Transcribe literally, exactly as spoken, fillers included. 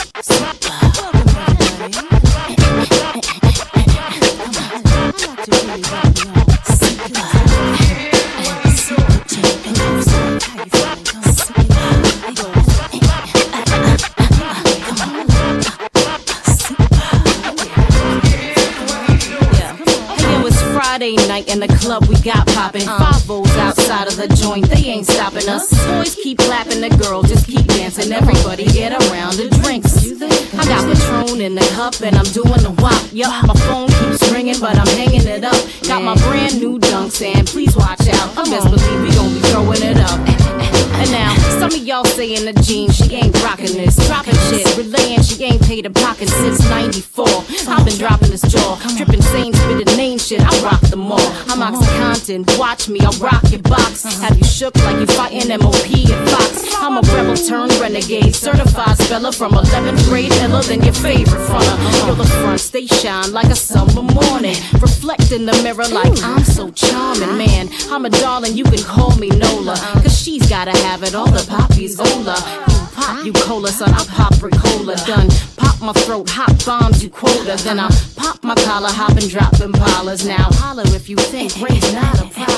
Friday night in the club we got poppin'. Five O's outside of the joint, they ain't stopping us. Boys keep clapping, the girls just keep dancing. Everybody get around the drinks. I got Patron in the cup and I'm doing the wop. Yup, my phone keeps ringing, but I'm hanging it up. Got my brand new dunks and please watch out. I best believe we gon' be throwing it up. And now, some of y'all saying the jeans, she ain't rockin' this. Dropping shit, relaying she ain't paid a pocket since ninety-four. I've been dropping this jaw, drippin' sane, spittin' name shit, I rock them all. I'm Oxycontin, watch me, I'll rock your box. Have you shook like you fightin' M O P and Fox. I'm a rebel turned renegade, certified speller from eleventh grade, iller than your favorite fronter. You're the fronts, they shine like a summer morning. Reflect in the mirror like I'm so charming, man. I'm a darling, you can call me Nola, cause she's gotta have it, all the poppies Ola. You pop, you cola, son, I pop Ricola. Done, pop my throat, hot bombs, you quota. Then I pop my collar, hop and drop Impalas. Now holler if you think rape's not a problem.